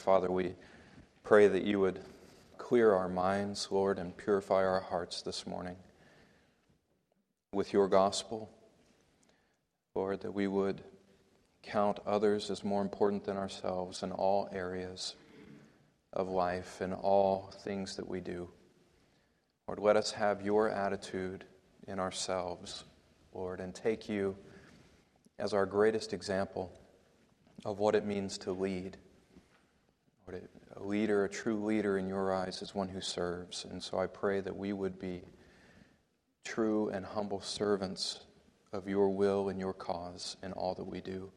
Father, we pray that you would clear our minds, Lord, and purify our hearts this morning with your gospel. Lord, that we would count others as more important than ourselves in all areas of life and all things that we do. Lord, let us have your attitude in ourselves, Lord, and take you as our greatest example of what it means to lead. Lord, a leader, a true leader in your eyes is one who serves. And so I pray that we would be true and humble servants of your will and your cause in all that we do.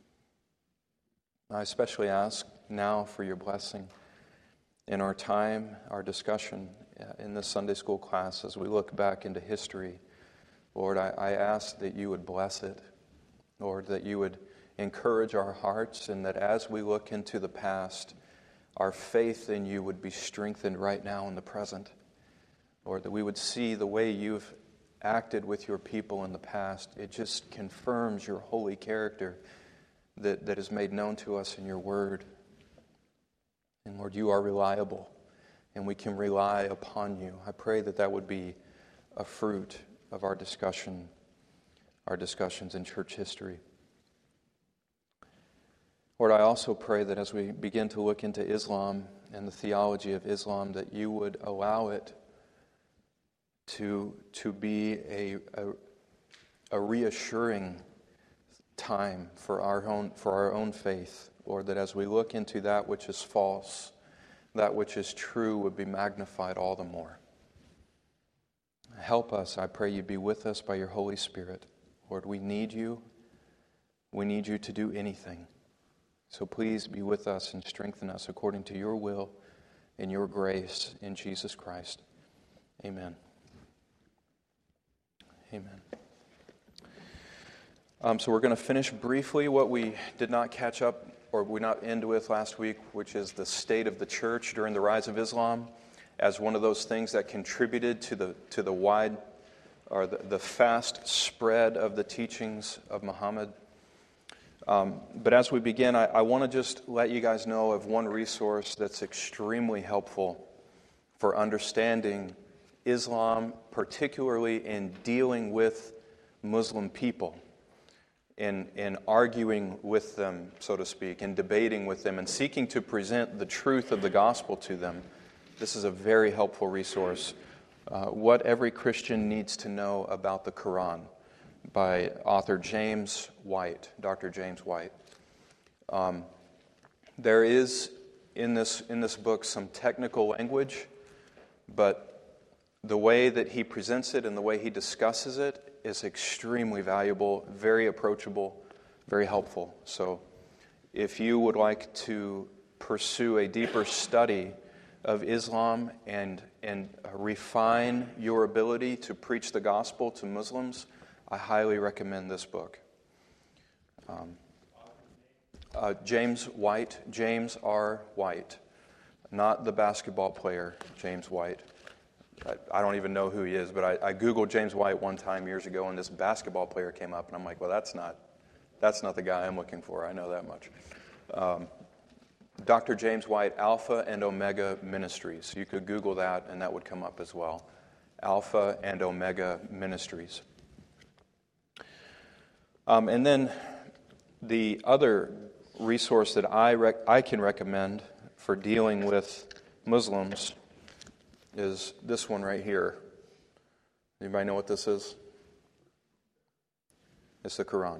I especially ask now for your blessing in our time, our discussion in this Sunday school class as we look back into history. Lord, I ask that you would bless it. Lord, that you would encourage our hearts, and that as we look into the past, our faith in you would be strengthened right now in the present. Lord, that we would see the way you've acted with your people in the past. It just confirms your holy character that is made known to us in your word. And Lord, you are reliable, and we can rely upon you. I pray that that would be a fruit of our discussions in church history. Lord, I also pray that as we begin to look into Islam and the theology of Islam, that you would allow it to be a reassuring time for our own faith. Lord, that as we look into that which is false, that which is true would be magnified all the more. Help us, I pray you be with us by your Holy Spirit. Lord, we need you. We need you to do anything. So please be with us and strengthen us according to your will and your grace in Jesus Christ. Amen. Amen. So we're going to finish briefly what we did not catch up or we not end with last week, which is the state of the church during the rise of Islam as one of those things that contributed to the wide or the fast spread of the teachings of Muhammad. But as we begin, I want to just let you guys know of one resource that's extremely helpful for understanding Islam, particularly in dealing with Muslim people, in arguing with them, so to speak, in debating with them, and seeking to present the truth of the gospel to them. This is a very helpful resource. What Every Christian Needs to Know About the Quran, by author James White, Dr. James White. There is in this book some technical language, but the way that he presents it and the way he discusses it is extremely valuable, very approachable, very helpful. So if you would like to pursue a deeper study of Islam and refine your ability to preach the gospel to Muslims, I highly recommend this book. James White, James R. White, not the basketball player James White. I don't even know who he is, but I Googled James White one time years ago, and this basketball player came up, and I'm like, well, that's not the guy I'm looking for. I know that much. Dr. James White, Alpha and Omega Ministries. You could Google that, and that would come up as well. Alpha and Omega Ministries. And then the other resource that I can recommend for dealing with Muslims is this one right here. Anybody know what this is? It's the Quran.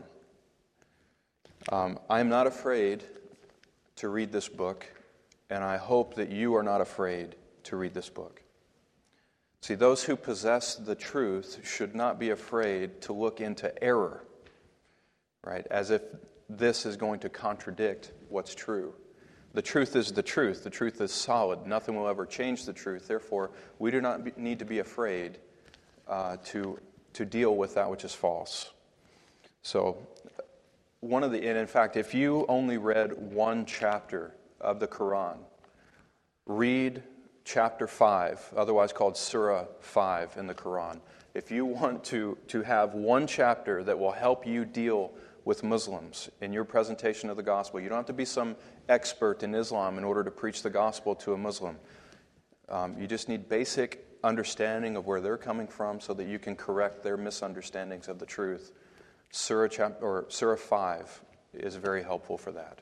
I'm not afraid to read this book, and I hope that you are not afraid to read this book. See, those who possess the truth should not be afraid to look into error, right? As if this is going to contradict what's true. The truth is the truth. The truth is solid. Nothing will ever change the truth. Therefore, we do not need to be afraid to deal with that which is false. So, and in fact, if you only read one chapter of the Quran, read chapter 5, otherwise called Surah 5 in the Quran. If you want to have one chapter that will help you deal with Muslims in your presentation of the gospel. You don't have to be some expert in Islam in order to preach the gospel to a Muslim. You just need basic understanding of where they're coming from so that you can correct their misunderstandings of the truth. Surah 5 is very helpful for that.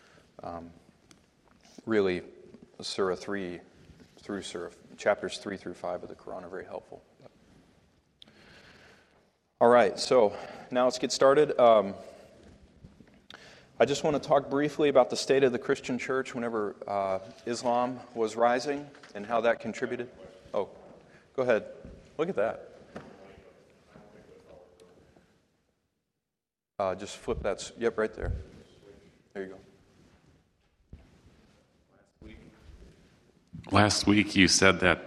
Really, Surah 3 through chapters 3 through 5 of the Quran are very helpful. All right, so now let's get started. I just want to talk briefly about the state of the Christian church whenever Islam was rising and how that contributed. Oh, go ahead. Look at that. Just flip that. Yep, right there. There you go. Last week you said that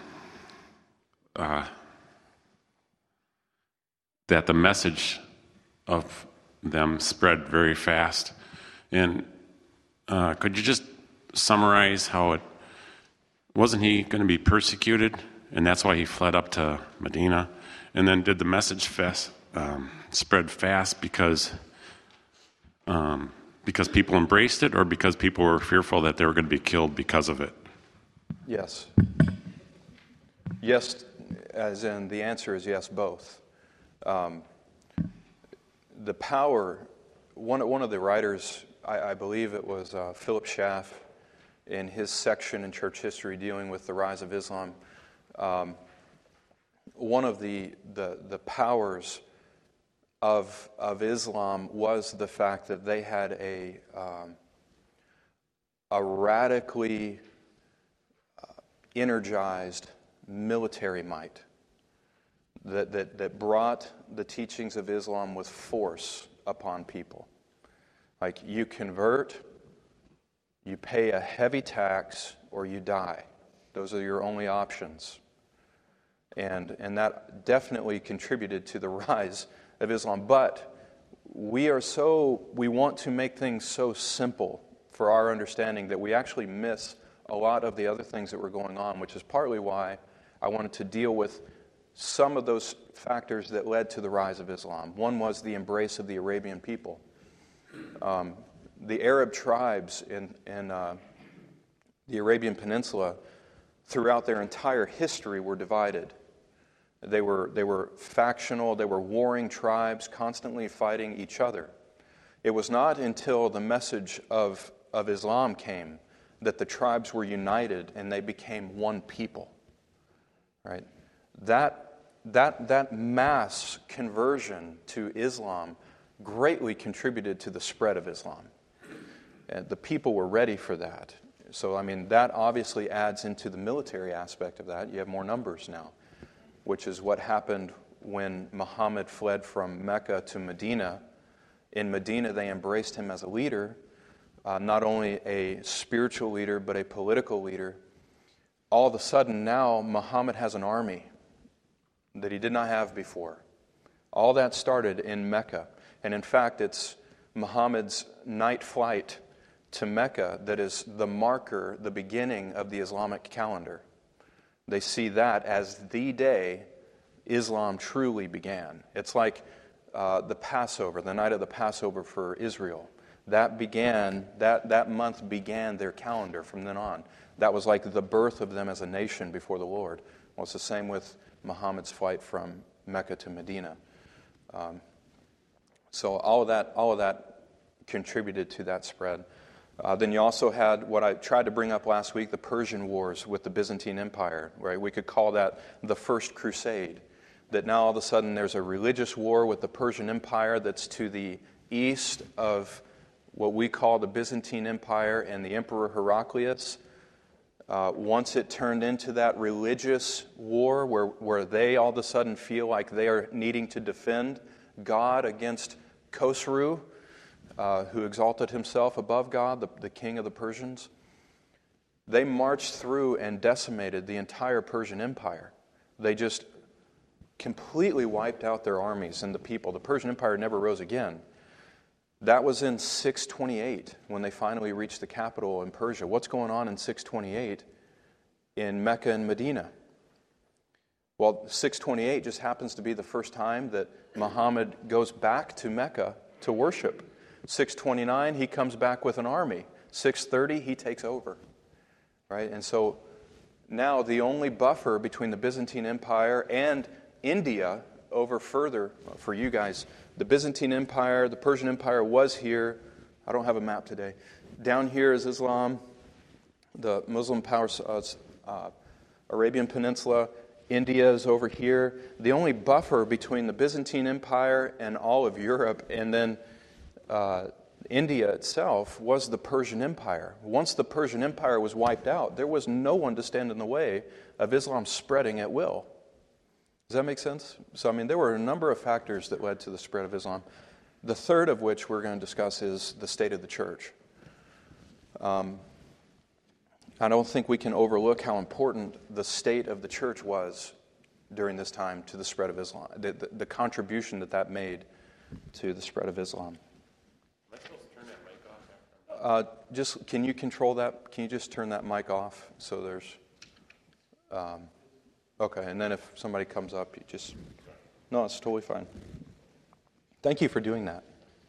that the message of them spread very fast. And could you just summarize how wasn't he going to be persecuted, and that's why he fled up to Medina? And then did the message spread fast because people embraced it, or because people were fearful that they were going to be killed because of it? Yes. Yes, as in the answer is yes, both. The power, one of the writers, I believe it was Philip Schaff, in his section in church history dealing with the rise of Islam, one of the powers of Islam was the fact that they had a radically energized military might that brought the teachings of Islam with force upon people. Like, you convert, you pay a heavy tax, or you die. Those are your only options. And that definitely contributed to the rise of Islam. But we want to make things so simple for our understanding that we actually miss a lot of the other things that were going on, which is partly why I wanted to deal with some of those factors that led to the rise of Islam. One was the embrace of the Arabian people. The Arab tribes in the Arabian Peninsula, throughout their entire history, were divided. They were factional, they were warring tribes, constantly fighting each other. It was not until the message of Islam came that the tribes were united and they became one people. Right? That mass conversion to Islam greatly contributed to the spread of Islam. And the people were ready for that. So, that obviously adds into the military aspect of that. You have more numbers now, which is what happened when Muhammad fled from Mecca to Medina. In Medina, they embraced him as a leader, not only a spiritual leader, but a political leader. All of a sudden, now, Muhammad has an army that he did not have before. All that started in Mecca. And in fact, it's Muhammad's night flight to Mecca that is the marker, the beginning of the Islamic calendar. They see that as the day Islam truly began. It's like the Passover, the night of the Passover for Israel. That month began their calendar from then on. That was like the birth of them as a nation before the Lord. Well, it's the same with Muhammad's flight from Mecca to Medina. So all of that contributed to that spread. Then you also had what I tried to bring up last week, the Persian Wars with the Byzantine Empire, right? We could call that the First Crusade. That now all of a sudden there's a religious war with the Persian Empire that's to the east of what we call the Byzantine Empire and the Emperor Heraclius. Once it turned into that religious war where they all of a sudden feel like they are needing to defend God against Khosrau, who exalted himself above God, the king of the Persians, they marched through and decimated the entire Persian Empire. They just completely wiped out their armies and the people. The Persian Empire never rose again. That was in 628 when they finally reached the capital in Persia. What's going on in 628 in Mecca and Medina? Well, 628 just happens to be the first time that Muhammad goes back to Mecca to worship. 629, he comes back with an army. 630, he takes over. Right? And so now the only buffer between the Byzantine Empire and India over further, for you guys, the Byzantine Empire, the Persian Empire was here. I don't have a map today. Down here is Islam, the Muslim powers, Arabian Peninsula. India is over here. The only buffer between the Byzantine Empire and all of Europe and then India itself was the Persian Empire. Once the Persian Empire was wiped out, there was no one to stand in the way of Islam spreading at will. Does that make sense? So, there were a number of factors that led to the spread of Islam. The third of which we're going to discuss is the state of the church. I don't think we can overlook how important the state of the church was during this time to the spread of Islam, the contribution that made to the spread of Islam. Am I supposed to turn that mic off? Can you control that? Can you just turn that mic off so there's... okay, and then if somebody comes up, you just... No, it's totally fine. Thank you for doing that.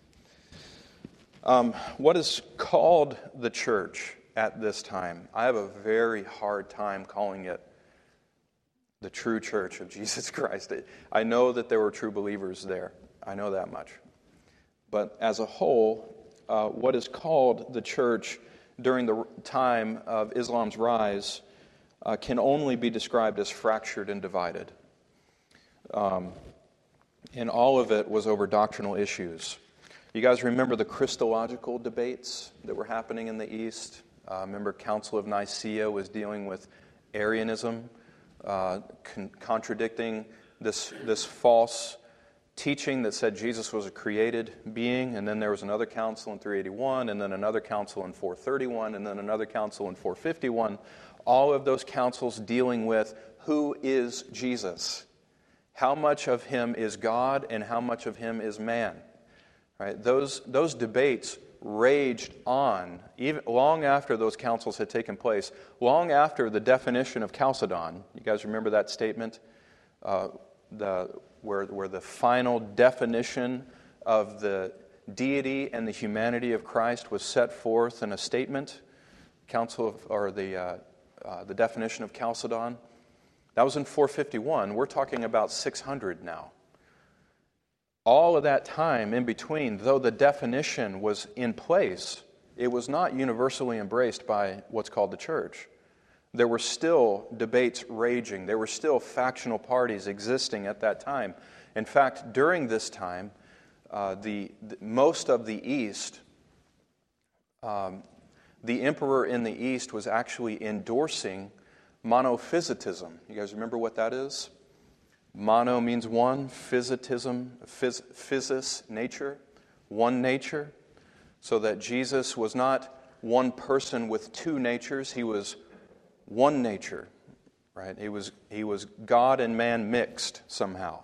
What is called the church at this time? I have a very hard time calling it the true church of Jesus Christ. I know that there were true believers there. I know that much. But as a whole, what is called the church during the time of Islam's rise can only be described as fractured and divided. And all of it was over doctrinal issues. You guys remember the Christological debates that were happening in the East? Remember Council of Nicaea was dealing with Arianism, contradicting this false teaching that said Jesus was a created being, and then there was another council in 381, and then another council in 431, and then another council in 451. All of those councils dealing with who is Jesus, how much of him is God, and how much of him is man. Right? Those debates raged on even long after those councils had taken place, long after the definition of Chalcedon. You guys remember that statement, where the final definition of the deity and the humanity of Christ was set forth in a statement, the definition of Chalcedon. That was in 451. We're talking about 600 now. All of that time in between, though the definition was in place, it was not universally embraced by what's called the church. There were still debates raging. There were still factional parties existing at that time. In fact, during this time, most of the East, the emperor in the East was actually endorsing monophysitism. You guys remember what that is? Mono means one, physitism, physis, nature, one nature. So that Jesus was not one person with two natures, he was one nature, right? He was God and man mixed somehow.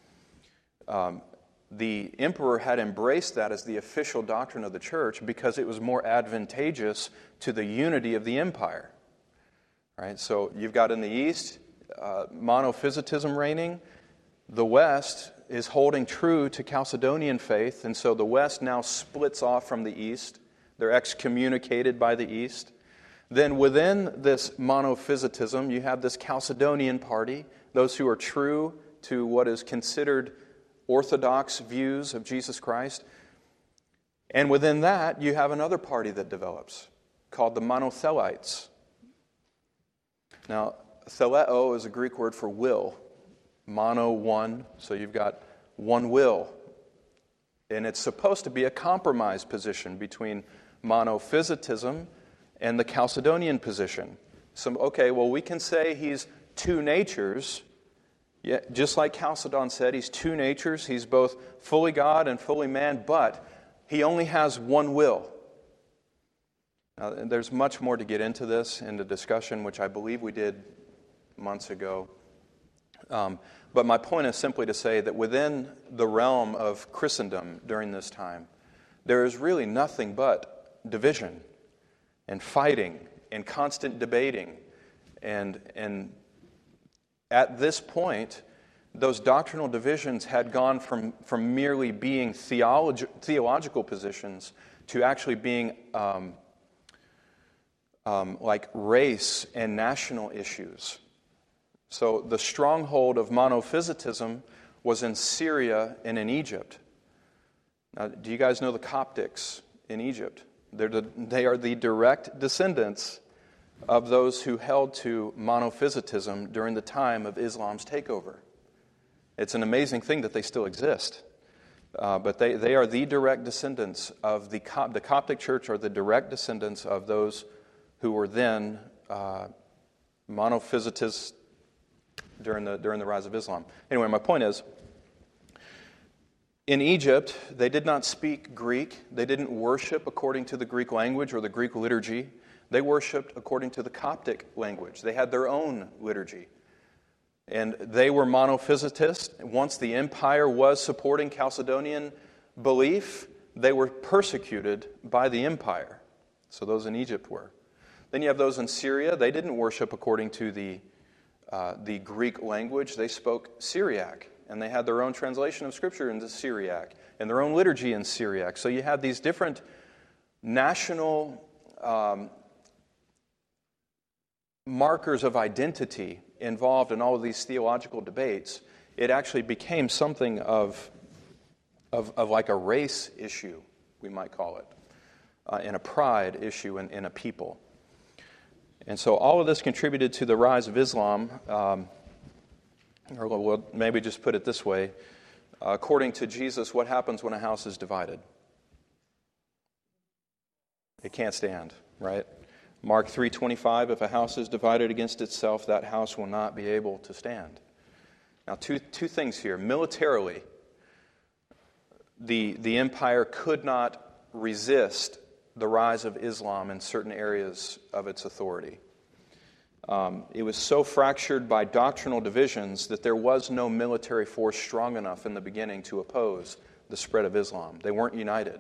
The emperor had embraced that as the official doctrine of the church because it was more advantageous to the unity of the empire. Right? So you've got in the East monophysitism reigning. The West is holding true to Chalcedonian faith, and so the West now splits off from the East. They're excommunicated by the East. Then within this monophysitism, you have this Chalcedonian party, those who are true to what is considered orthodox views of Jesus Christ. And within that, you have another party that develops called the Monothelites. Now, theleo is a Greek word for will. Mono, one, so you've got one will. And it's supposed to be a compromise position between monophysitism and the Chalcedonian position. We can say he's two natures. Yeah, just like Chalcedon said, he's two natures. He's both fully God and fully man, but he only has one will. Now, there's much more to get into this in the discussion, which I believe we did months ago. But my point is simply to say that within the realm of Christendom during this time, there is really nothing but division and fighting and constant debating. And at this point, those doctrinal divisions had gone from merely being theological positions to actually being like race and national issues. So the stronghold of monophysitism was in Syria and in Egypt. Now, do you guys know the Coptics in Egypt? They are the direct descendants of those who held to monophysitism during the time of Islam's takeover. It's an amazing thing that they still exist. But they are the direct descendants of the Coptic Church are the direct descendants of those who were then monophysitists during the rise of Islam. Anyway, my point is, in Egypt, they did not speak Greek. They didn't worship according to the Greek language or the Greek liturgy. They worshipped according to the Coptic language. They had their own liturgy. And they were monophysitists. Once the empire was supporting Chalcedonian belief, they were persecuted by the empire. So those in Egypt were. Then you have those in Syria. They didn't worship according to the Greek language. They spoke Syriac, and they had their own translation of Scripture into Syriac, and their own liturgy in Syriac. So you had these different national markers of identity involved in all of these theological debates. It actually became something of like a race issue, we might call it, and a pride issue in a people. And so all of this contributed to the rise of Islam, or we'll maybe just put it this way. According to Jesus, what happens when a house is divided? It can't stand, right? Mark 3:25, if a house is divided against itself, that house will not be able to stand. Now, two things here. Militarily, the empire could not resist the rise of Islam in certain areas of its authority. It was so fractured by doctrinal divisions that there was no military force strong enough in the beginning to oppose the spread of Islam. They weren't united.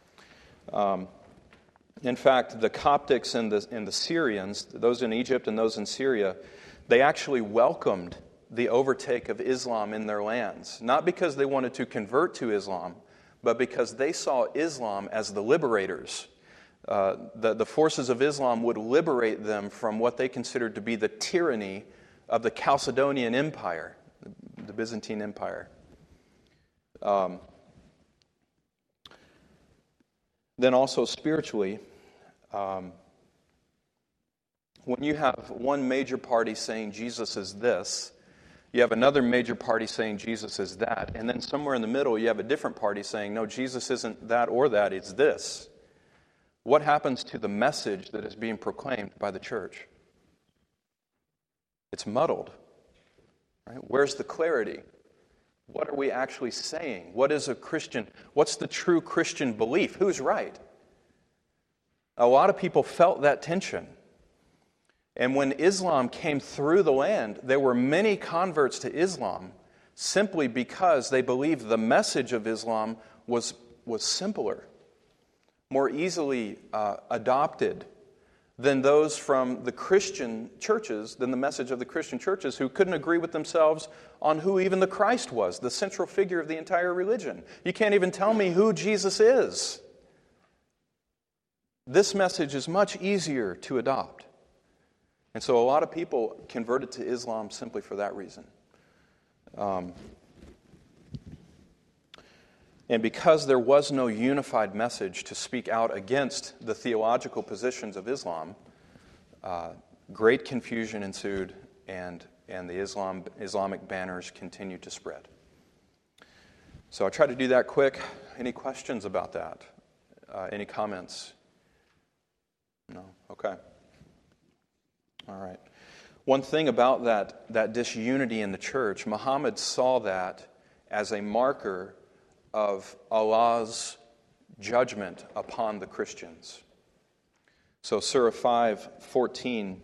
In fact, the Coptics and the Syrians, those in Egypt and those in Syria, they actually welcomed the overtake of Islam in their lands. Not because they wanted to convert to Islam, but because they saw Islam as the liberators. The forces of Islam would liberate them from what they considered to be the tyranny of the Chalcedonian Empire, the Byzantine Empire. Then also spiritually, when you have one major party saying Jesus is this, you have another major party saying Jesus is that, and then somewhere in the middle you have a different party saying, no, Jesus isn't that or that, it's this. What happens to the message that is being proclaimed by the church? It's muddled. Right? Where's the clarity? What are we actually saying? What is a Christian? What's the true Christian belief? Who's right? A lot of people felt that tension. And when Islam came through the land, there were many converts to Islam simply because they believed the message of Islam was simpler, more easily adopted than those from the Christian churches, than the message of the Christian churches, who couldn't agree with themselves on who even the Christ was, the central figure of the entire religion. You can't even tell me who Jesus is. This message is much easier to adopt. And so a lot of people converted to Islam simply for that reason. And because there was no unified message to speak out against the theological positions of Islam, great confusion ensued, and the Islamic banners continued to spread. So I tried to do that quick. Any questions about that? Any comments? No? Okay. All right. One thing about that disunity in the church, Muhammad saw that as a marker of Allah's judgment upon the Christians. So Surah 5:14,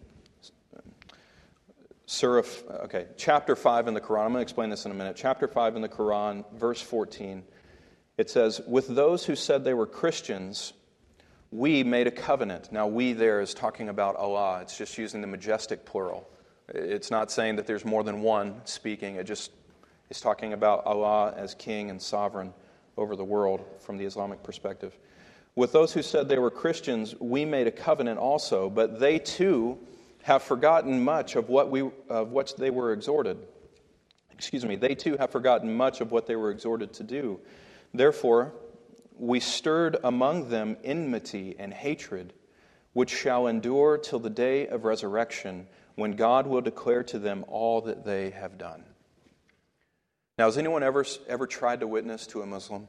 chapter 5 in the Quran, I'm going to explain this in a minute. Chapter 5 in the Quran, verse 14, it says, "With those who said they were Christians, we made a covenant." Now, we there is talking about Allah. It's just using the majestic plural. It's not saying that there's more than one speaking. He's talking about Allah as king and sovereign over the world from the Islamic perspective. With those who said they were Christians, we made a covenant also, but they too have forgotten much of what they were exhorted. They too have forgotten much of what they were exhorted to do. Therefore, we stirred among them enmity and hatred, which shall endure till the day of resurrection, when God will declare to them all that they have done. Now, has anyone ever tried to witness to a Muslim?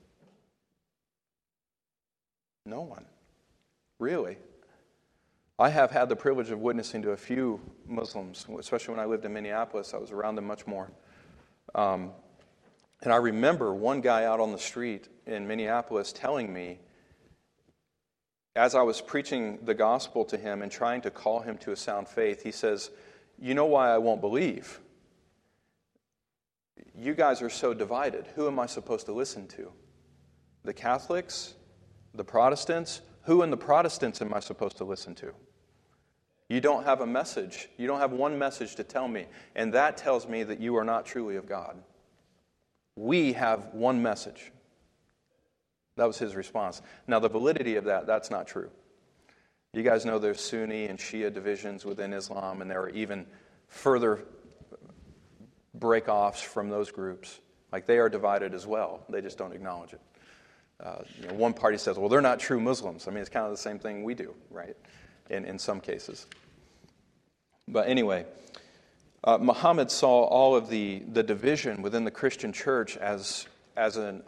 No one. Really? I have had the privilege of witnessing to a few Muslims, especially when I lived in Minneapolis. I was around them much more. And I remember one guy out on the street in Minneapolis telling me, as I was preaching the gospel to him and trying to call him to a sound faith, he says, "You know why I won't believe? You guys are so divided. Who am I supposed to listen to? The Catholics? The Protestants? Who in the Protestants am I supposed to listen to? You don't have a message. You don't have one message to tell me. And that tells me that you are not truly of God. We have one message." That was his response. Now, the validity of that's not true. You guys know there's Sunni and Shia divisions within Islam, and there are even further break-offs from those groups. Like, they are divided as well. They just don't acknowledge it. One party says, well, they're not true Muslims. I mean, it's kind of the same thing we do, right, in some cases. But anyway, Muhammad saw all of the division within the Christian church as an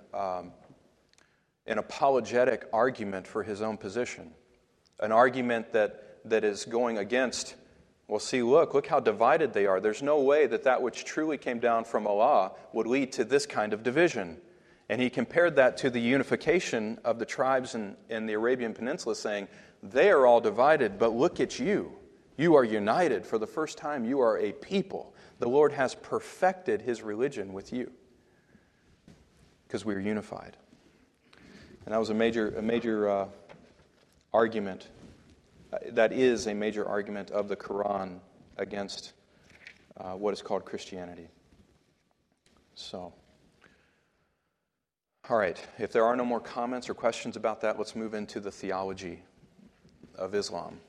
apologetic argument for his own position, an argument that is going against, well, see, look how divided they are. There's no way that which truly came down from Allah would lead to this kind of division. And he compared that to the unification of the tribes in the Arabian Peninsula, saying, they are all divided, but look at you. You are united. For the first time, you are a people. The Lord has perfected his religion with you because we are unified. And that was a major argument. That is a major argument of the Quran against what is called Christianity. So, all right. If there are no more comments or questions about that, let's move into the theology of Islam.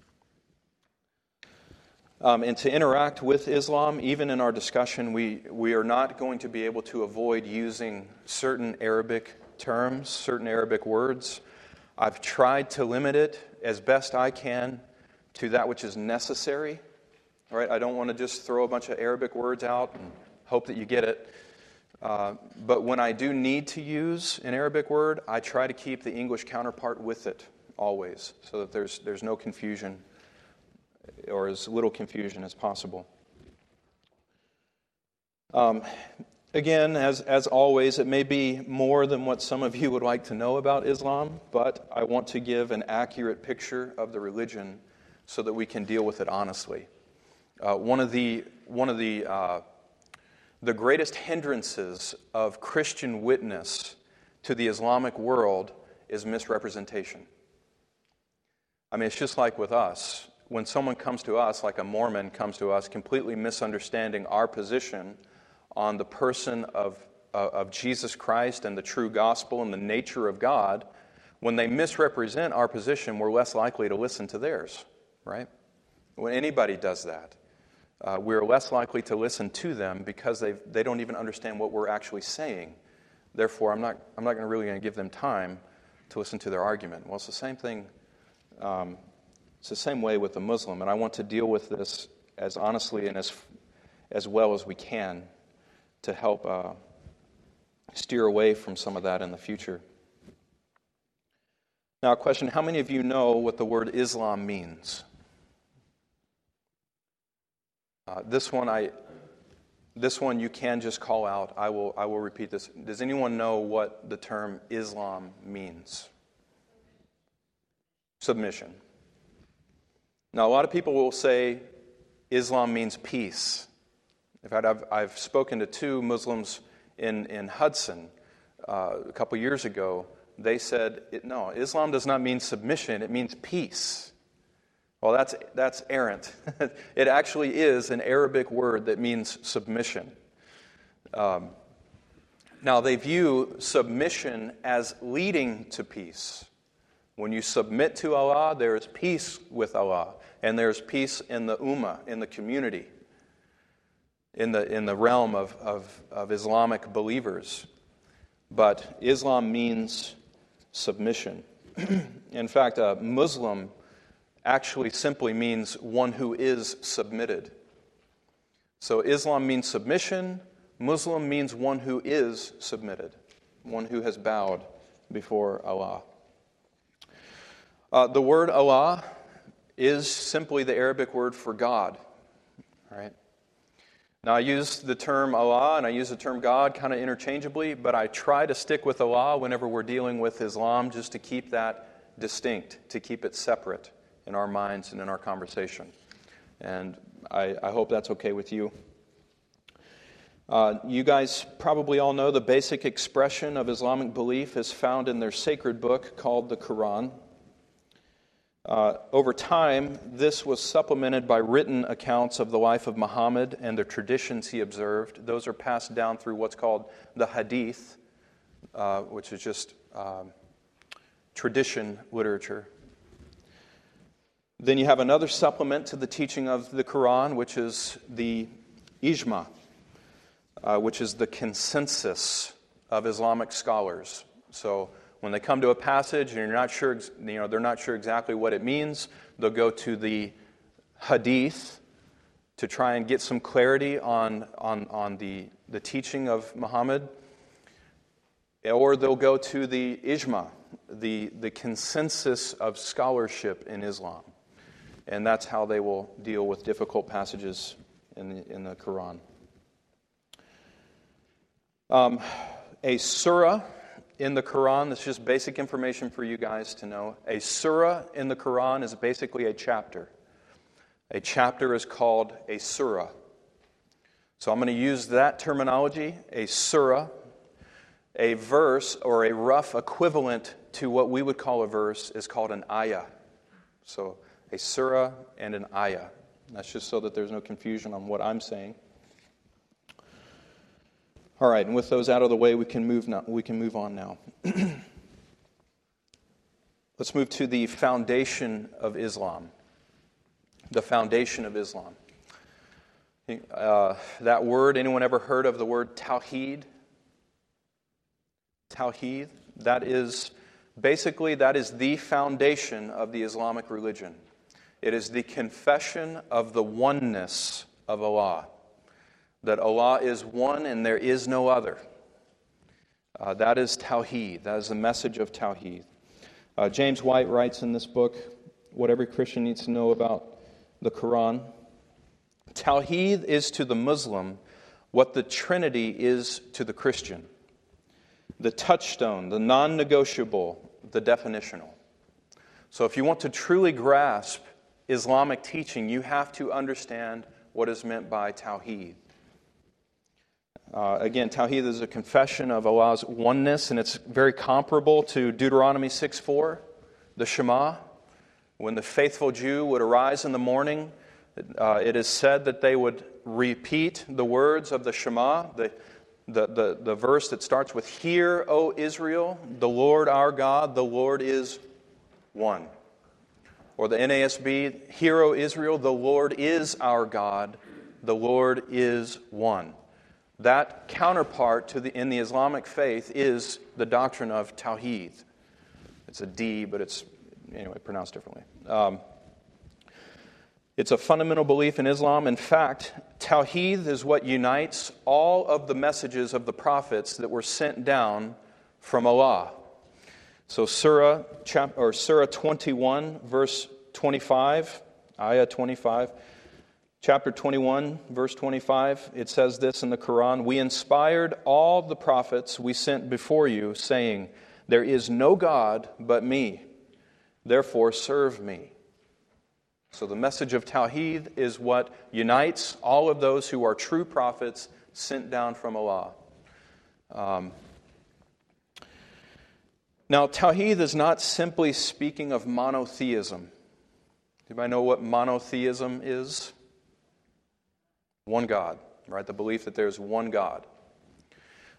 And to interact with Islam, even in our discussion, we are not going to be able to avoid using certain Arabic terms, certain Arabic words. I've tried to limit it as best I can to that which is necessary. All right, I don't want to just throw a bunch of Arabic words out and hope that you get it. But when I do need to use an Arabic word, I try to keep the English counterpart with it always, so that there's no confusion, or as little confusion as possible. Again, as always, it may be more than what some of you would like to know about Islam, but I want to give an accurate picture of the religion so that we can deal with it honestly. One of the greatest hindrances of Christian witness to the Islamic world is misrepresentation. I mean, it's just like with us. When someone comes to us, like a Mormon comes to us, completely misunderstanding our position on the person of Jesus Christ and the true gospel and the nature of God, when they misrepresent our position, we're less likely to listen to theirs, right? When anybody does that, we're less likely to listen to them because they don't even understand what we're actually saying. Therefore, I'm not really going to give them time to listen to their argument. Well, it's the same thing. It's the same way with the Muslim, and I want to deal with this as honestly and as well as we can to help steer away from some of that in the future. Now, a question: how many of you know what the word Islam means? This one you can just call out. I will repeat this. Does anyone know what the term Islam means? Submission. Now, a lot of people will say Islam means peace. In fact, I've spoken to two Muslims in Hudson a couple years ago. They said, no, Islam does not mean submission, it means peace. Well, that's errant. It actually is an Arabic word that means submission. Now, they view submission as leading to peace. When you submit to Allah, there is peace with Allah, and there is peace in the ummah, in the community, in the realm of Islamic believers. But Islam means submission. In fact, a Muslim actually simply means one who is submitted. So Islam means submission. Muslim means one who is submitted, one who has bowed before Allah. The word Allah is simply the Arabic word for God. Right? Now, I use the term Allah and I use the term God kind of interchangeably, but I try to stick with Allah whenever we're dealing with Islam just to keep that distinct, to keep it separate in our minds and in our conversation. And I hope that's okay with you. You guys probably all know the basic expression of Islamic belief is found in their sacred book called the Quran. Over time, this was supplemented by written accounts of the life of Muhammad and the traditions he observed. Those are passed down through what's called the Hadith, which is just tradition literature. Then you have another supplement to the teaching of the Quran, which is the Ijma, which is the consensus of Islamic scholars. So when they come to a passage and they're not sure exactly what it means, they'll go to the Hadith to try and get some clarity on the teaching of Muhammad, or they'll go to the Ijma, the consensus of scholarship in Islam. And that's how they will deal with difficult passages in the Quran. A surah in the Quran, that's just basic information for you guys to know. A surah in the Quran is basically a chapter. A chapter is called a surah. So I'm going to use that terminology, a surah. A verse, or a rough equivalent to what we would call a verse, is called an ayah. So a surah and an ayah. That's just so that there's no confusion on what I'm saying. All right, and with those out of the way, we can move on now. Let's move to the foundation of Islam. The foundation of Islam. That word, anyone ever heard of the word tawheed? Tawheed, that is the foundation of the Islamic religion. It is the confession of the oneness of Allah. That Allah is one and there is no other. That is Tawheed. That is the message of Tawheed. James White writes in this book, what every Christian needs to know about the Quran. Tawheed is to the Muslim what the Trinity is to the Christian. The touchstone, the non-negotiable, the definitional. So if you want to truly grasp Islamic teaching, you have to understand what is meant by Tawheed. Again, Tawheed is a confession of Allah's oneness, and it's very comparable to Deuteronomy 6:4, the Shema. When the faithful Jew would arise in the morning, it is said that they would repeat the words of the Shema, the verse that starts with, "Hear, O Israel, the Lord our God, the Lord is one." Or the NASB, "Hear, O Israel, the Lord is our God, the Lord is one." That counterpart in the Islamic faith is the doctrine of Tawheed. It's a D, but it's pronounced differently. It's a fundamental belief in Islam. In fact, Tawheed is what unites all of the messages of the prophets that were sent down from Allah. So Surah 21, verse 25, Ayah 25, chapter 21, verse 25, it says this in the Quran, "We inspired all the prophets we sent before you, saying, 'There is no God but me, therefore serve me.'" So the message of Tawheed is what unites all of those who are true prophets sent down from Allah. Now, Tawheed is not simply speaking of monotheism. Anybody know what monotheism is? One God, right? The belief that there's one God.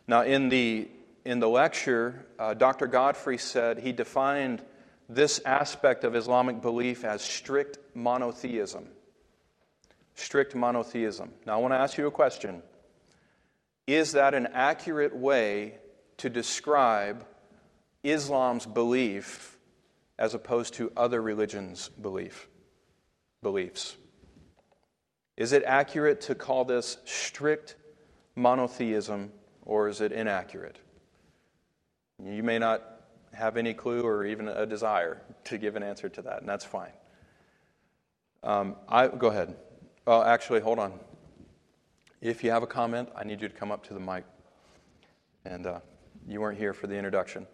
Now, in the lecture, Dr. Godfrey said he defined this aspect of Islamic belief as strict monotheism. Strict monotheism. Now, I want to ask you a question. Is that an accurate way to describe Islam's belief as opposed to other religions' beliefs? Is it accurate to call this strict monotheism, or is it inaccurate? You may not have any clue or even a desire to give an answer to that, and that's fine. Go ahead. Well, actually, hold on. If you have a comment, I need you to come up to the mic. And you weren't here for the introduction.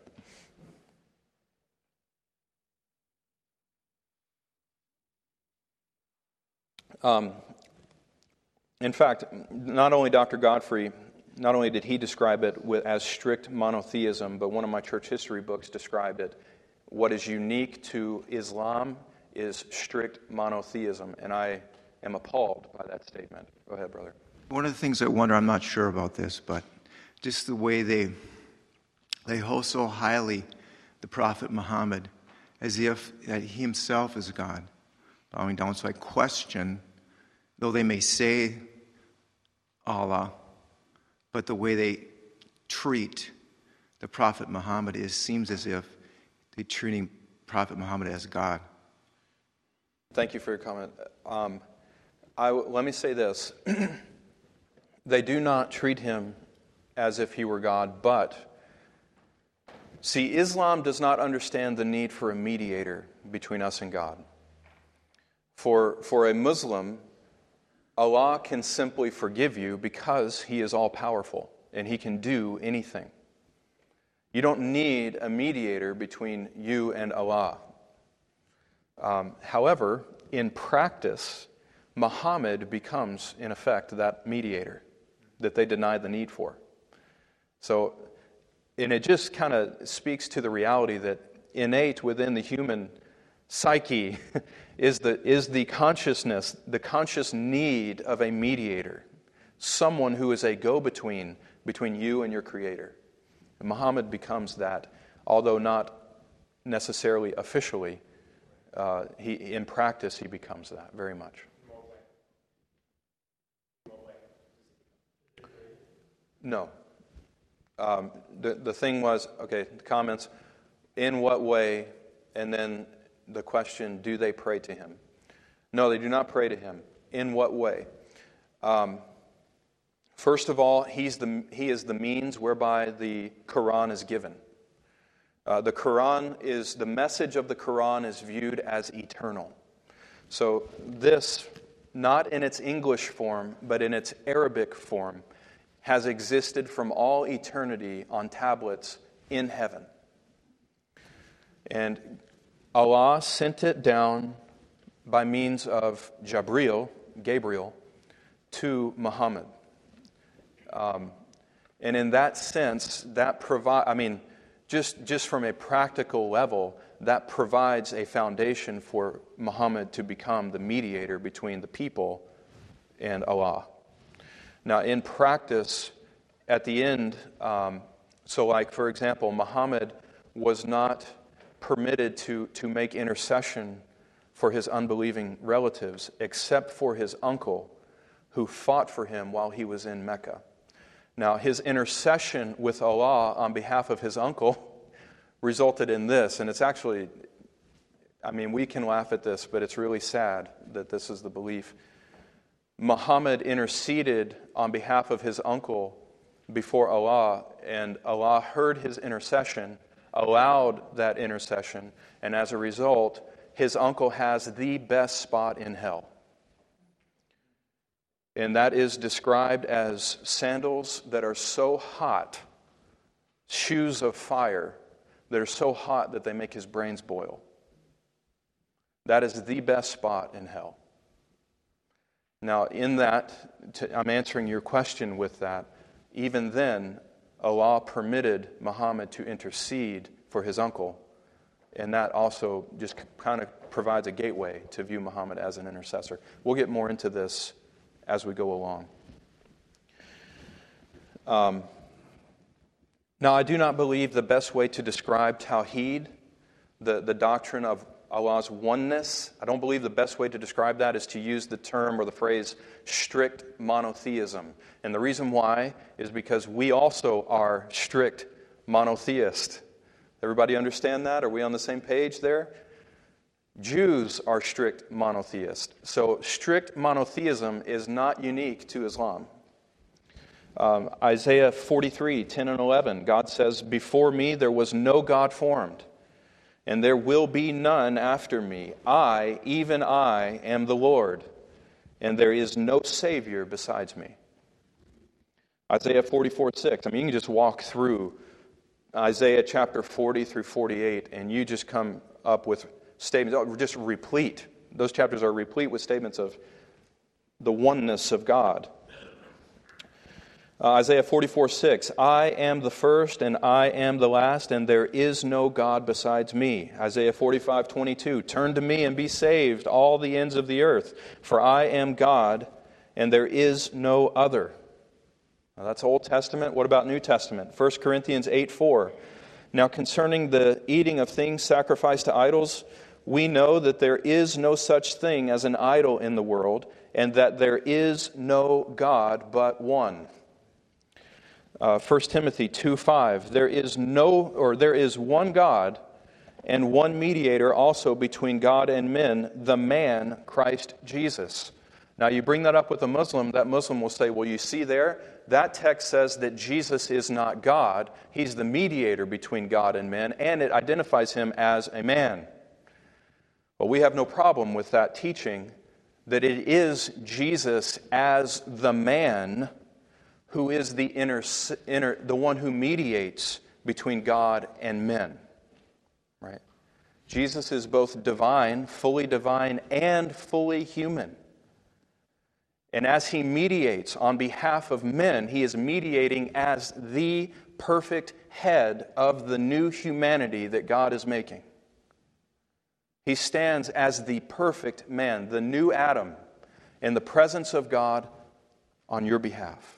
In fact, not only Dr. Godfrey, not only did he describe it as strict monotheism, but one of my church history books described it. What is unique to Islam is strict monotheism, and I am appalled by that statement. Go ahead, brother. One of the things I wonder, I'm not sure about this, but just the way they hold so highly the Prophet Muhammad, as if that he himself is God, bowing down. So I question, though they may say Allah, but the way they treat the Prophet Muhammad seems as if they're treating Prophet Muhammad as God. Thank you for your comment. Let me say this. They do not treat him as if he were God, but see, Islam does not understand the need for a mediator between us and God. For a Muslim, Allah can simply forgive you because He is all-powerful and He can do anything. You don't need a mediator between you and Allah. However, in practice, Muhammad becomes, in effect, that mediator that they denied the need for. So, and it just kind of speaks to the reality that innate within the human psyche is the consciousness, the conscious need of a mediator, someone who is a go-between between you and your Creator. And Muhammad becomes that, although not necessarily officially. In practice, he becomes that very much. No. The thing was, okay, the comments, in what way, and then the question, do they pray to him? No, they do not pray to him. In what way? First of all, he is the means whereby the Quran is given. The message of the Quran is viewed as eternal. So this, not in its English form, but in its Arabic form, has existed from all eternity on tablets in heaven. And Allah sent it down by means of Gabriel, to Muhammad. And in that sense, that just from a practical level, that provides a foundation for Muhammad to become the mediator between the people and Allah. Now, in practice, at the end, for example, Muhammad was not permitted to make intercession for his unbelieving relatives, except for his uncle, who fought for him while he was in Mecca. Now, his intercession with Allah on behalf of his uncle resulted in this, and it's actually, we can laugh at this, but it's really sad that this is the belief. Muhammad interceded on behalf of his uncle before Allah, and Allah heard his intercession, allowed that intercession, and as a result, his uncle has the best spot in hell. And that is described as sandals that are so hot, shoes of fire that are so hot that they make his brains boil. That is the best spot in hell. Now, in that, I'm answering your question with that. Even then, Allah permitted Muhammad to intercede for his uncle, and that also just kind of provides a gateway to view Muhammad as an intercessor. We'll get more into this as we go along. Now, I do not believe the best way to describe Tawheed, the doctrine of Allah's oneness, I don't believe the best way to describe that is to use the term or the phrase strict monotheism. And the reason why is because we also are strict monotheist. Everybody understand that? Are we on the same page there? Jews are strict monotheist. So strict monotheism is not unique to Islam. Isaiah 43, 10 and 11, God says, "Before me there was no God formed, and there will be none after me. I, even I, am the Lord, and there is no Savior besides me." Isaiah 44, 6. I mean, you can just walk through Isaiah chapter 40 through 48, and you just come up with statements, just replete. Those chapters are replete with statements of the oneness of God. Isaiah 44, 6, "I am the first and I am the last, and there is no God besides me." Isaiah 45, 22, "Turn to me and be saved, all the ends of the earth, for I am God and there is no other." Now that's Old Testament. What about New Testament? 1 Corinthians 8, 4, "Now concerning the eating of things sacrificed to idols, we know that there is no such thing as an idol in the world, and that there is no God but one." 1 Timothy 2:5, "There is one God and one mediator also between God and men, the man Christ Jesus." Now you bring that up with a Muslim, that Muslim will say, "Well, you see there, that text says that Jesus is not God. He's the mediator between God and men, and it identifies him as a man." Well, we have no problem with that teaching, that it is Jesus as the man who is the the one who mediates between God and men. Right? Jesus is both divine, and fully human. And as he mediates on behalf of men, he is mediating as the perfect head of the new humanity that God is making. He stands as the perfect man, the new Adam, in the presence of God on your behalf.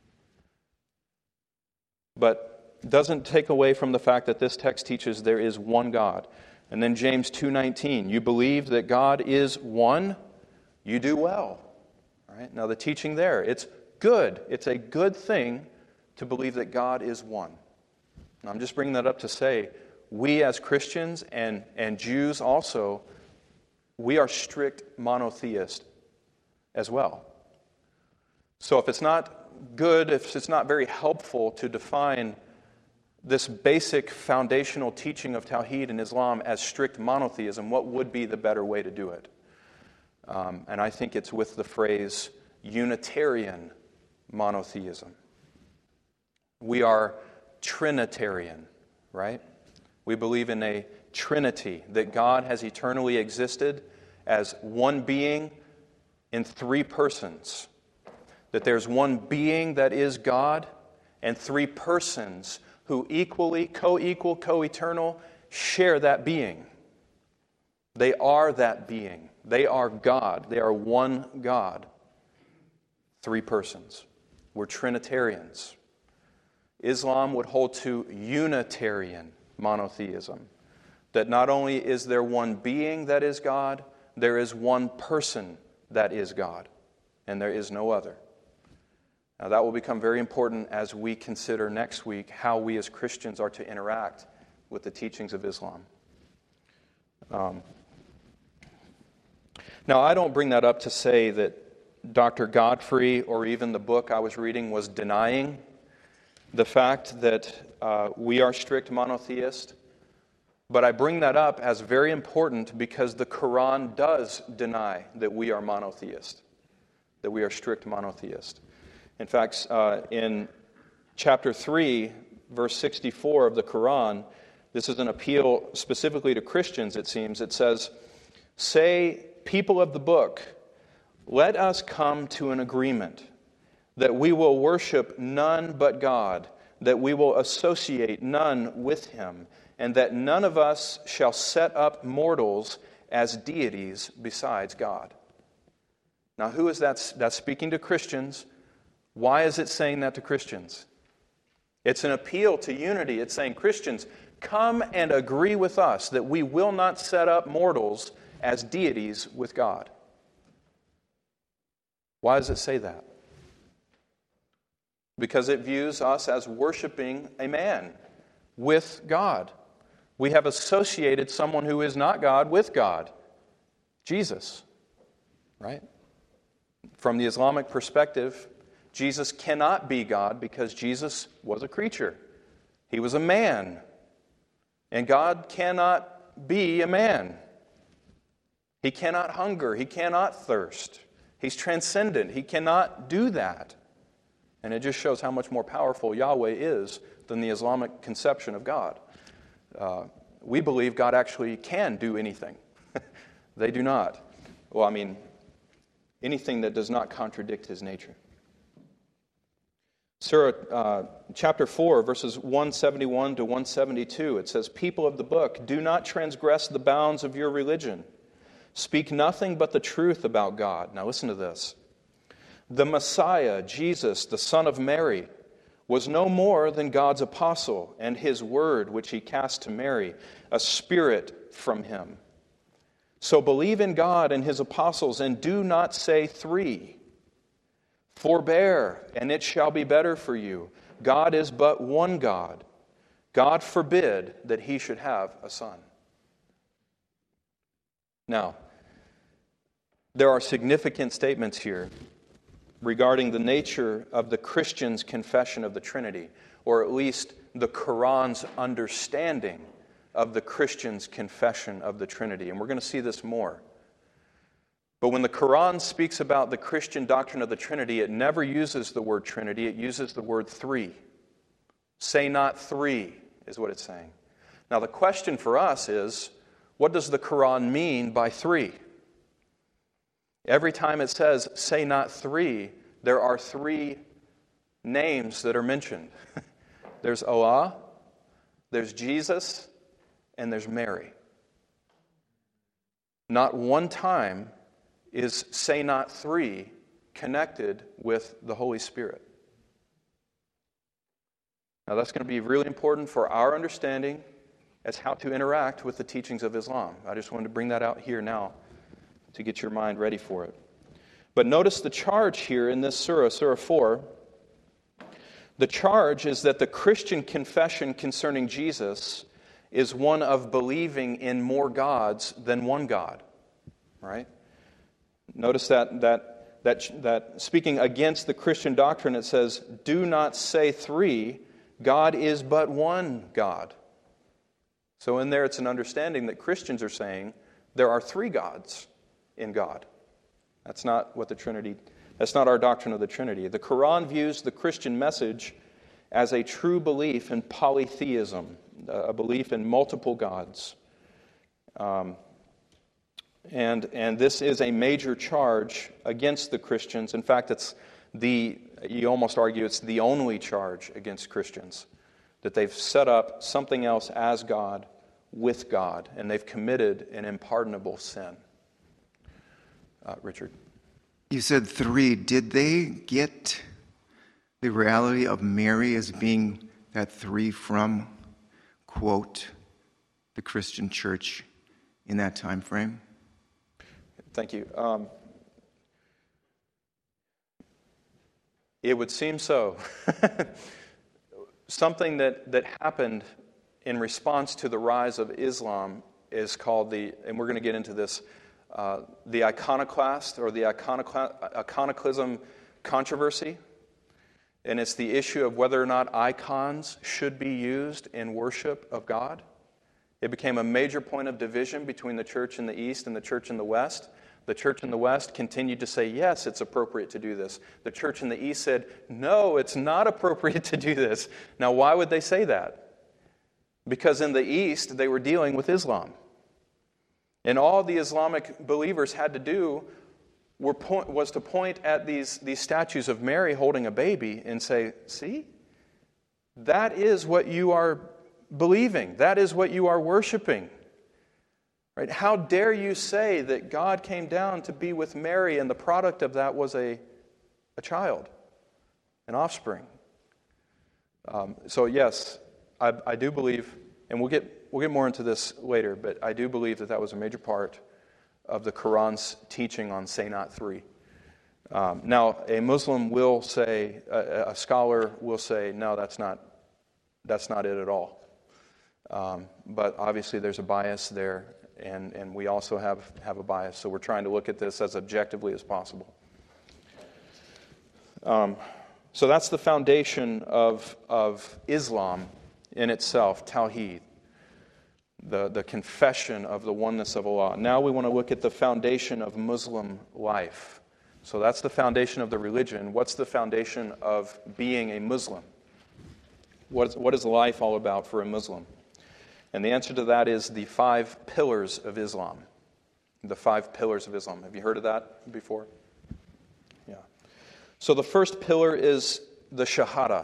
But doesn't take away from the fact that this text teaches there is one God. And then James 2:19, "You believe that God is one? You do well." All right? Now the teaching there, it's good. It's a good thing to believe that God is one. Now, I'm just bringing that up to say, we as Christians and Jews also, we are strict monotheist as well. So if it's not good, if it's not very helpful to define this basic foundational teaching of Tawheed in Islam as strict monotheism, what would be the better way to do it? And I think it's with the phrase Unitarian monotheism. We are Trinitarian, right? We believe in a Trinity, that God has eternally existed as one being in three persons. That there's one being that is God, and three persons who equally, co-equal, co-eternal, share that being. They are that being. They are God. They are one God. Three persons. We're Trinitarians. Islam would hold to Unitarian monotheism. That not only is there one being that is God, there is one person that is God, and there is no other. Now that will become very important as we consider next week how we as Christians are to interact with the teachings of Islam. Now I don't bring that up to say that Dr. Godfrey or even the book I was reading was denying the fact that we are strict monotheist. But I bring that up as very important because the Quran does deny that we are monotheist, that we are strict monotheist. In fact, in chapter 3, verse 64 of the Quran, this is an appeal specifically to Christians, it seems. It says, "Say, people of the book, let us come to an agreement that we will worship none but God, that we will associate none with Him, and that none of us shall set up mortals as deities besides God." Now, who is that? That's speaking to Christians. Why is it saying that to Christians? It's an appeal to unity. It's saying, Christians, come and agree with us that we will not set up mortals as deities with God. Why does it say that? Because it views us as worshiping a man with God. We have associated someone who is not God with God, Jesus, right? From the Islamic perspective, Jesus cannot be God because Jesus was a creature. He was a man. And God cannot be a man. He cannot hunger. He cannot thirst. He's transcendent. He cannot do that. And it just shows how much more powerful Yahweh is than the Islamic conception of God. We believe God actually can do anything. They do not. Well, I mean, anything that does not contradict His nature. Surah chapter 4, verses 171 to 172, it says, "People of the book, do not transgress the bounds of your religion. Speak nothing but the truth about God." Now listen to this. "The Messiah, Jesus, the Son of Mary, was no more than God's apostle, and His word, which He cast to Mary, a spirit from Him. So believe in God and His apostles, and do not say three. Forbear, and it shall be better for you. God is but one God. God forbid that He should have a son." Now, there are significant statements here regarding the nature of the Christian's confession of the Trinity, or at least the Quran's understanding of the Christian's confession of the Trinity. And we're going to see this more. But when the Quran speaks about the Christian doctrine of the Trinity, it never uses the word Trinity, it uses the word three. Say not three, is what it's saying. Now the question for us is, what does the Quran mean by three? Every time it says, say not three, there are three names that are mentioned. There's Allah, there's Jesus, and there's Mary. Not one time is say not three connected with the Holy Spirit. Now that's going to be really important for our understanding as how to interact with the teachings of Islam. I just wanted to bring that out here now to get your mind ready for it. But notice the charge here in this surah, Surah 4. The charge is that the Christian confession concerning Jesus is one of believing in more gods than one God. Right? Notice that speaking against the Christian doctrine, it says, do not say three, God is but one God. So in there it's an understanding that Christians are saying there are three gods in God. That's not what the Trinity, that's not our doctrine of the Trinity. The Quran views the Christian message as a true belief in polytheism, a belief in multiple gods. And this is a major charge against the Christians. In fact, you almost argue it's the only charge against Christians, that they've set up something else as God with God, and they've committed an unpardonable sin. Richard? You said three. Did they get the reality of Mary as being that three from, quote, the Christian church in that time frame? Thank you. It would seem so. Something that happened in response to the rise of Islam is called and we're going to get into this, the iconoclast or the iconoclasm controversy. And it's the issue of whether or not icons should be used in worship of God. It became a major point of division between the church in the East and the church in the West. The church in the West continued to say, yes, it's appropriate to do this. The church in the East said, no, it's not appropriate to do this. Now, why would they say that? Because in the East, they were dealing with Islam. And all the Islamic believers had to do was to point at these statues of Mary holding a baby and say, see, that is what you are believing. That is what you are worshiping. Right? How dare you say that God came down to be with Mary and the product of that was a child, an offspring? So yes, I do believe, and we'll get more into this later, but I do believe that was a major part of the Quran's teaching on Say Not 3. Now, a Muslim will say, a scholar will say, no, that's not it at all. But obviously there's a bias there, and we also have a bias, so we're trying to look at this as objectively as possible. So that's the foundation of Islam in itself, Tawheed, the confession of the oneness of Allah. Now we want to look at the foundation of Muslim life. So that's the foundation of the religion. What's the foundation of being a Muslim? What is life all about for a Muslim? And the answer to that is the 5 pillars of Islam. The 5 pillars of Islam. Have you heard of that before? Yeah. So the first pillar is the Shahada.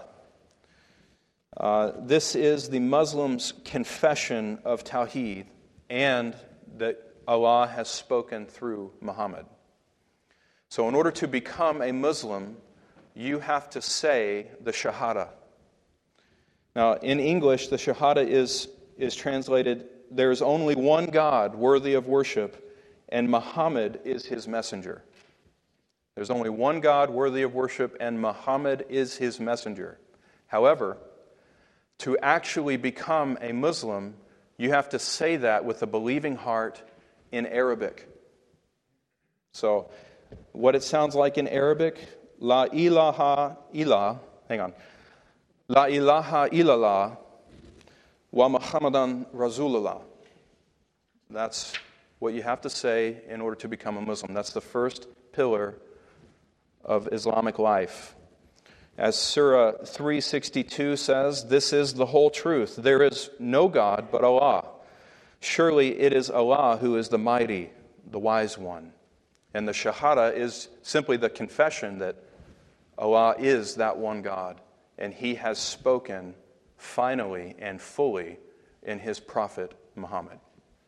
This is the Muslim's confession of Tawheed and that Allah has spoken through Muhammad. So in order to become a Muslim, you have to say the Shahada. Now, in English, the Shahada is translated, there is only one God worthy of worship, and Muhammad is his messenger. There's only one God worthy of worship, and Muhammad is his messenger. However, to actually become a Muslim, you have to say that with a believing heart in Arabic. So, what it sounds like in Arabic, La ilaha illallah, La ilaha illallah wa Muhammadan Rasulullah. That's what you have to say in order to become a Muslim. That's the first pillar of Islamic life. As Surah 362 says, this is the whole truth. There is no God but Allah. Surely it is Allah who is the mighty, the wise one. And the Shahada is simply the confession that Allah is that one God. And He has spoken finally and fully in His Prophet Muhammad.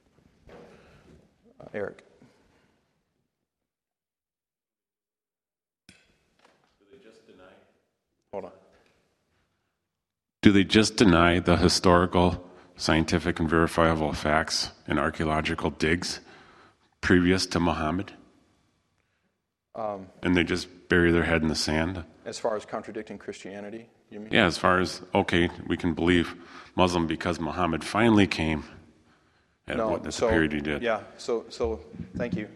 Eric. Hold on. Do they just deny the historical, scientific, and verifiable facts and archaeological digs previous to Muhammad? And they just bury their head in the sand? As far as contradicting Christianity, you mean? Yeah, as far as, okay, we can believe Muslim because Muhammad finally came at the period he did. Yeah, so thank you.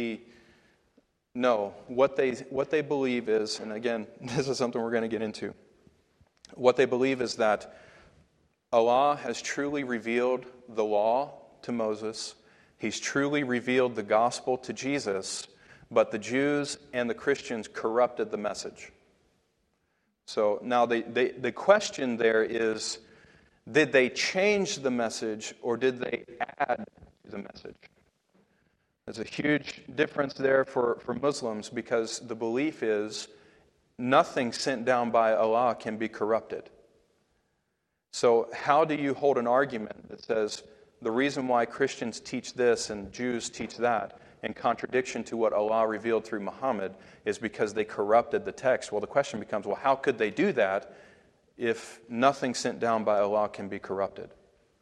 What they believe is, and again, this is something we're going to get into. What they believe is that Allah has truly revealed the law to Moses. He's truly revealed the gospel to Jesus, but the Jews and the Christians corrupted the message. So now the question there is, did they change the message or did they add to the message? There's a huge difference there for Muslims because the belief is nothing sent down by Allah can be corrupted. So how do you hold an argument that says the reason why Christians teach this and Jews teach that in contradiction to what Allah revealed through Muhammad is because they corrupted the text? Well, the question becomes, well, how could they do that if nothing sent down by Allah can be corrupted?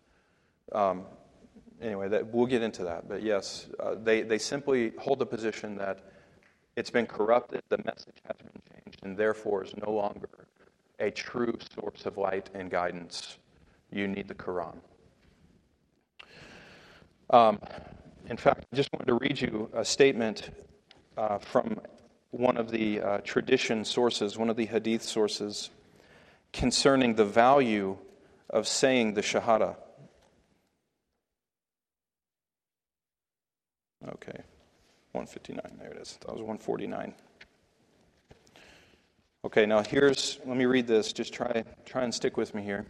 Anyway, we'll get into that. But yes, they simply hold the position that it's been corrupted, the message has been changed, and therefore is no longer a true source of light and guidance. You need the Quran. In fact, I just wanted to read you a statement from one of the tradition sources, one of the hadith sources, concerning the value of saying the Shahada. Okay, 159, there it is. That was 149. Okay, now let me read this. Just try and stick with me here.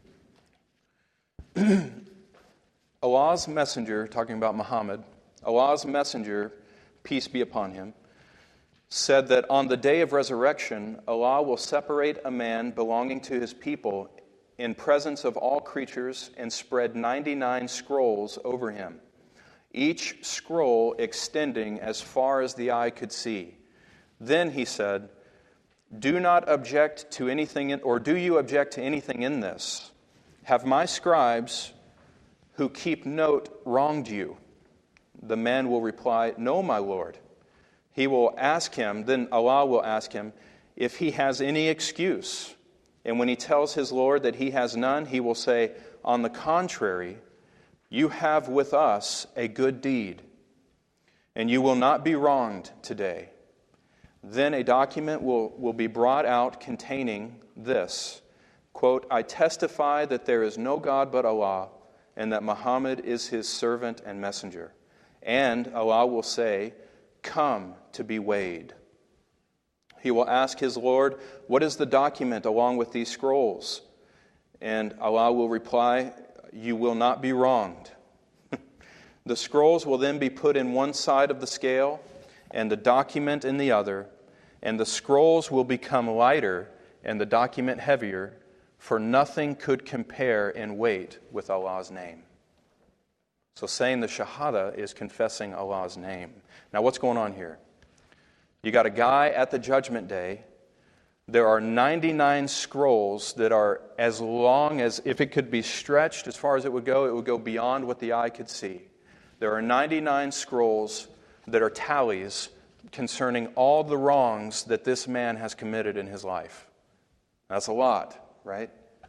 Allah's messenger, talking about Muhammad, Allah's messenger, peace be upon him, said that on the day of resurrection, Allah will separate a man belonging to his people in presence of all creatures and spread 99 scrolls over him, each scroll extending as far as the eye could see. Then he said, Do not object to anything, or do you object to anything in this? Have my scribes who keep note wronged you? The man will reply, No, my Lord. He will ask him, then Allah will ask him, if he has any excuse. And when he tells his Lord that he has none, he will say, On the contrary, you have with us a good deed, and you will not be wronged today. Then a document will be brought out containing this, quote, I testify that there is no God but Allah, and that Muhammad is his servant and messenger. And Allah will say, Come to be weighed. He will ask his Lord, What is the document along with these scrolls? And Allah will reply, You will not be wronged. The scrolls will then be put in one side of the scale, and the document in the other, and the scrolls will become lighter and the document heavier, for nothing could compare in weight with Allah's name. So saying the Shahada is confessing Allah's name. Now what's going on here? You got a guy at the judgment day. There are 99 scrolls that are as long as, if it could be stretched as far as it would go beyond what the eye could see. There are 99 scrolls that are tallies concerning all the wrongs that this man has committed in his life. That's a lot, right?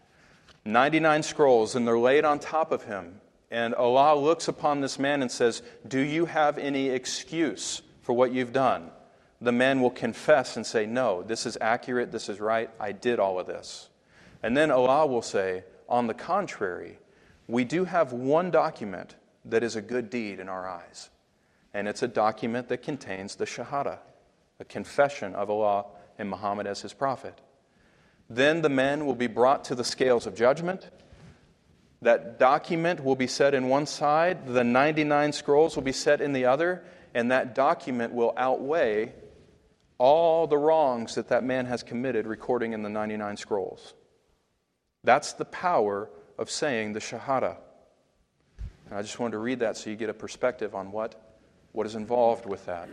99 scrolls, and they're laid on top of him. And Allah looks upon this man and says, Do you have any excuse for what you've done? The man will confess and say, No, this is accurate, this is right, I did all of this. And then Allah will say, On the contrary, we do have one document that is a good deed in our eyes. And it's a document that contains the Shahada, a confession of Allah and Muhammad as his prophet. Then the man will be brought to the scales of judgment. That document will be set in one side, the 99 scrolls will be set in the other, and that document will outweigh all the wrongs that that man has committed, recording in the 99 scrolls. That's the power of saying the Shahada. And I just wanted to read that so you get a perspective on what is involved with that.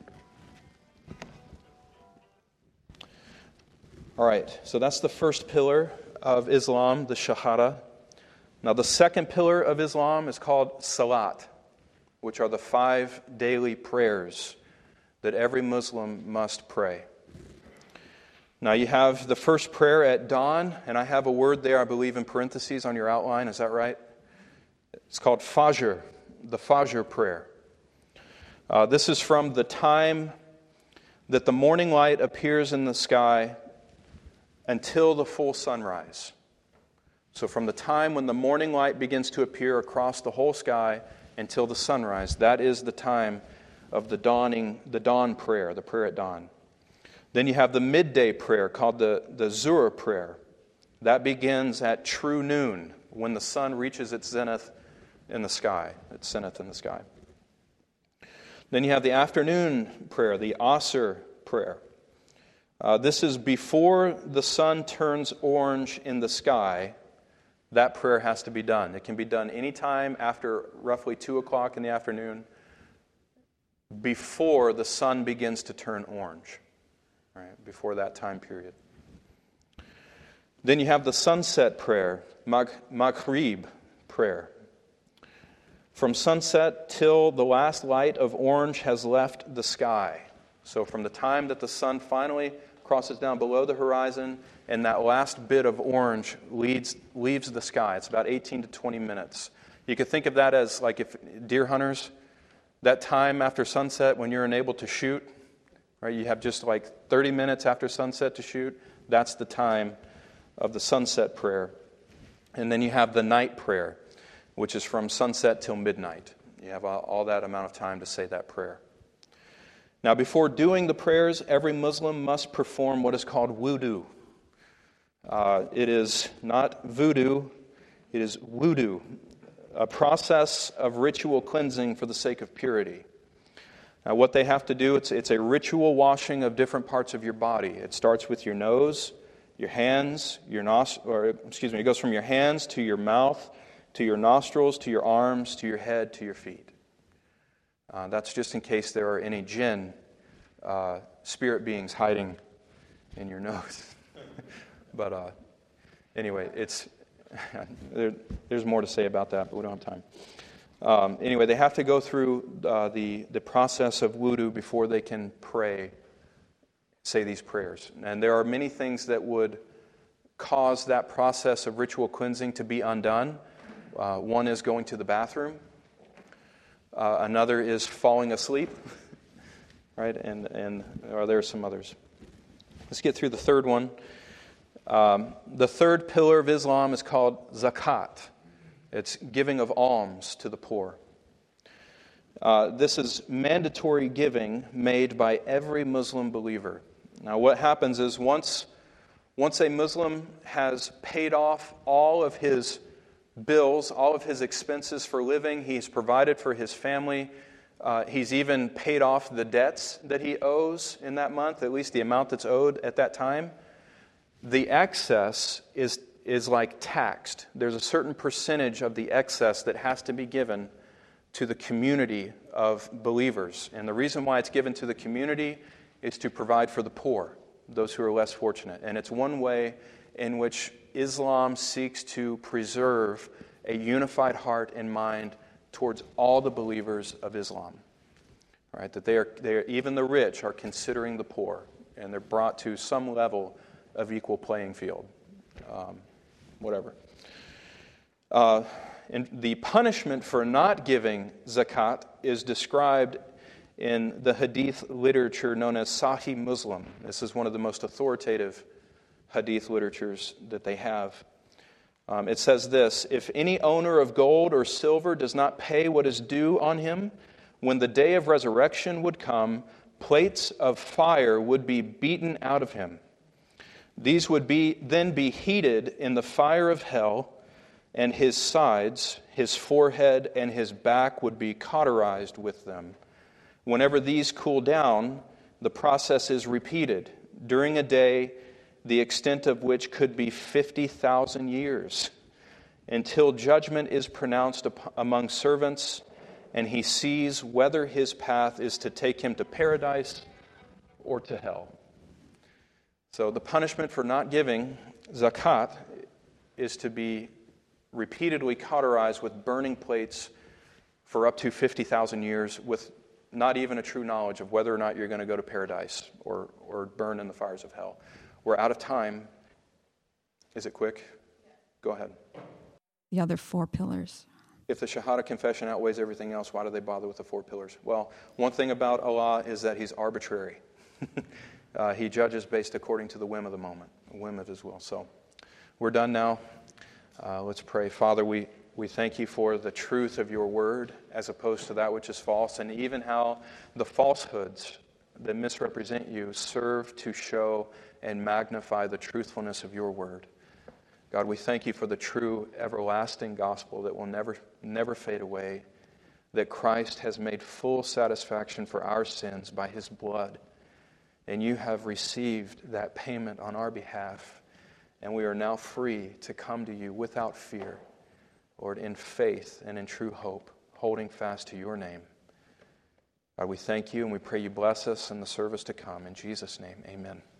All right, so that's the first pillar of Islam, the Shahada. Now the second pillar of Islam is called Salat, which are the 5 daily prayers that every Muslim must pray. Now you have the first prayer at dawn, and I have a word there, I believe, in parentheses on your outline. Is that right? It's called Fajr, the Fajr prayer. This is from the time that the morning light appears in the sky until the full sunrise. So from the time when the morning light begins to appear across the whole sky until the sunrise, that is the time of the dawn prayer, the prayer at dawn. Then you have the midday prayer called the Zuhr prayer. That begins at true noon when the sun reaches its zenith in the sky. Its zenith in the sky. Then you have the afternoon prayer, the Asr prayer. This is before the sun turns orange in the sky. That prayer has to be done. It can be done anytime after roughly 2 o'clock in the afternoon, before the sun begins to turn orange, right? Before that time period. Then you have the sunset prayer, Maghrib prayer. From sunset till the last light of orange has left the sky. So from the time that the sun finally crosses down below the horizon and that last bit of orange leaves the sky, it's about 18 to 20 minutes. You could think of that as like if deer hunters, that time after sunset when you're unable to shoot, right? You have just like 30 minutes after sunset to shoot. That's the time of the sunset prayer. And then you have the night prayer, which is from sunset till midnight. You have all that amount of time to say that prayer. Now, before doing the prayers, every Muslim must perform what is called wudu. It is not voodoo, it is wudu, a process of ritual cleansing for the sake of purity. Now, what they have to do, it's a ritual washing of different parts of your body. It starts with your nose, your hands, it goes from your hands to your mouth, to your nostrils, to your arms, to your head, to your feet. That's just in case there are any jinn, spirit beings hiding in your nose. But anyway, there's more to say about that, but we don't have time. Anyway, they have to go through the process of wudu before they can say these prayers. And there are many things that would cause that process of ritual cleansing to be undone. One is going to the bathroom. Another is falling asleep. Right? And there are some others. Let's get through the third one. The third pillar of Islam is called zakat. It's giving of alms to the poor. This is mandatory giving made by every Muslim believer. Now, what happens is once a Muslim has paid off all of his bills, all of his expenses for living, he's provided for his family, he's even paid off the debts that he owes in that month, at least the amount that's owed at that time, the excess is like taxed. There's a certain percentage of the excess that has to be given to the community of believers. And the reason why it's given to the community is to provide for the poor, those who are less fortunate. And it's one way in which Islam seeks to preserve a unified heart and mind towards all the believers of Islam. Right? That they are even the rich are considering the poor, and they're brought to some level of equal playing field. Whatever. And the punishment for not giving zakat is described in the hadith literature known as Sahih Muslim. This is one of the most authoritative hadith literatures that they have. It says this: if any owner of gold or silver does not pay what is due on him, when the day of resurrection would come, plates of fire would be beaten out of him. These would then be heated in the fire of hell, and his sides, his forehead, and his back would be cauterized with them. Whenever these cool down, the process is repeated during a day the extent of which could be 50,000 years, until judgment is pronounced among servants, and he sees whether his path is to take him to paradise or to hell. So the punishment for not giving zakat is to be repeatedly cauterized with burning plates for up to 50,000 years with not even a true knowledge of whether or not you're going to go to paradise or burn in the fires of hell. We're out of time. Is it quick? Go ahead. The other 4 pillars. If the Shahada confession outweighs everything else, why do they bother with the 4 pillars? Well, one thing about Allah is that He's arbitrary. He judges based according to the whim of the moment, the whim of His will. So we're done now. Let's pray. Father, we thank You for the truth of Your word as opposed to that which is false, and even how the falsehoods that misrepresent You serve to show and magnify the truthfulness of Your word. God, we thank You for the true everlasting gospel that will never fade away, that Christ has made full satisfaction for our sins by His blood, and You have received that payment on our behalf, and we are now free to come to You without fear, Lord, in faith and in true hope, holding fast to Your name. God, we thank You and we pray You bless us in the service to come. In Jesus' name, amen.